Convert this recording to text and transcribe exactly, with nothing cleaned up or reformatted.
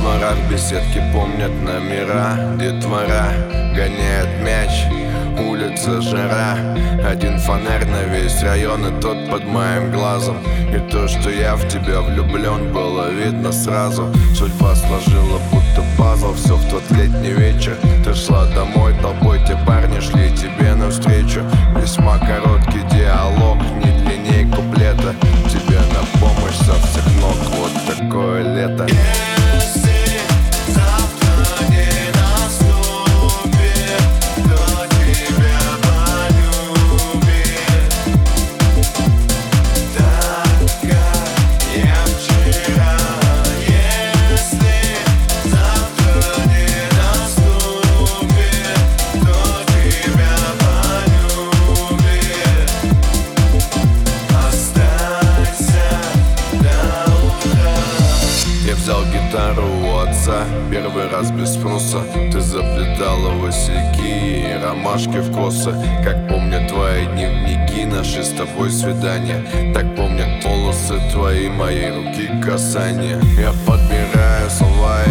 дворах беседки помнят номера. Детвора гоняет мяч, улица жара. Один фонарь на весь район, и тот под моим глазом. И то, что я в тебя влюблен, было видно сразу. Судьба сложила будто пазл, все в тот летний вечер. Ты шла домой толпой, те парни шли тебе навстречу. Весьма короткий диалог, не длинней куплета. Тебе на помощь со всех ног, вот такое лето. Взял гитару у отца, первый раз без спроса. Ты заплетала васильки и ромашки в косы. Как помнят твои дневники, наши с тобой свидания. Так помнят волосы твои, моей руки касания. Я подбираю слова